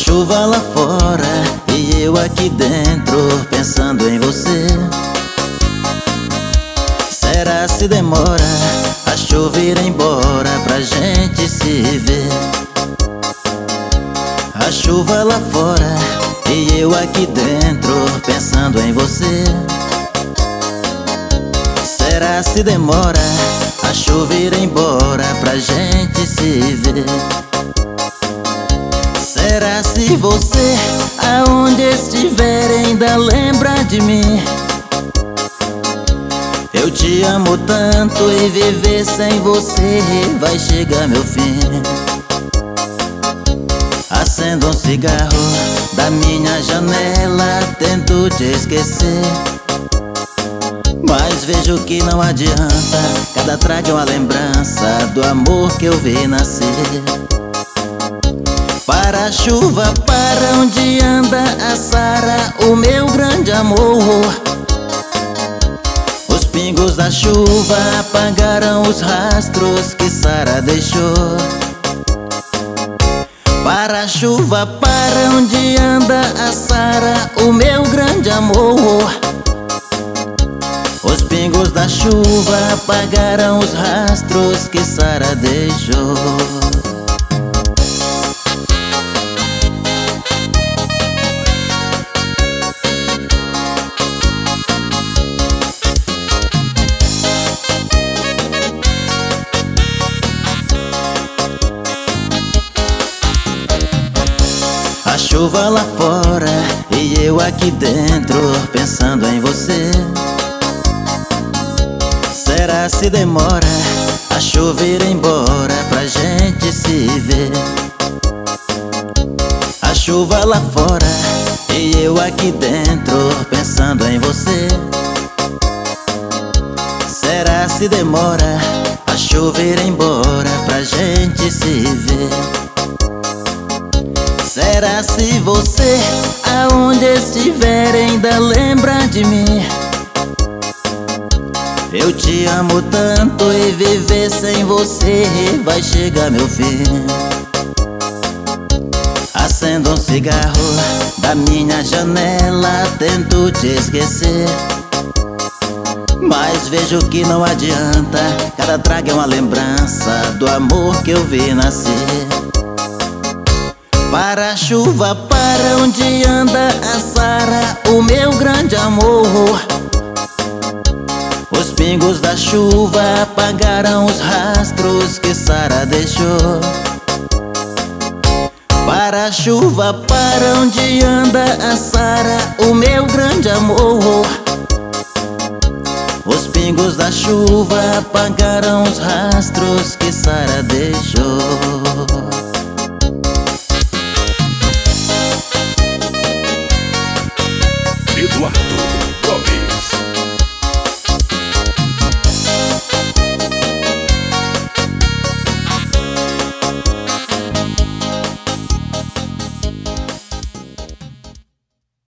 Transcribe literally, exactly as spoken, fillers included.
chuva lá fora e eu aqui dentro pensando em você. Será se demora a chuva ir embora pra gente se ver? A chuva lá fora e eu aqui dentro pensando em você. Será se demora a chuva ir embora pra gente se ver? Será se você, aonde estiver, ainda lembra de mim? Eu te amo tanto e viver sem você vai chegar meu fim. Acendo um cigarro da minha janela, tento te esquecer, mas vejo que não adianta. Cada trago é uma lembrança do amor que eu vi nascer. Para a chuva, para onde anda a Sara, o meu grande amor. Os pingos da chuva apagaram os rastros que Sara deixou. Para a chuva, para onde anda a Sara, o meu grande amor. Os pingos da chuva apagaram os rastros que Sara deixou. A chuva lá fora e eu aqui dentro pensando em você. Será se demora a chuva ir embora pra gente se ver? A chuva lá fora e eu aqui dentro pensando em você. Será se demora a chuva ir embora pra gente se ver? Será se você, aonde estiver, ainda lembra de mim? Eu te amo tanto e viver sem você vai chegar meu fim. Acendo um cigarro da minha janela, tento te esquecer, mas vejo que não adianta. Cada trago é uma lembrança do amor que eu vi nascer. Para a chuva, para onde anda a Sara, o meu grande amor. Os pingos da chuva apagaram os rastros que Sara deixou. Para a chuva, para onde anda a Sara, o meu grande amor. Os pingos da chuva apagaram os rastros que Sara deixou.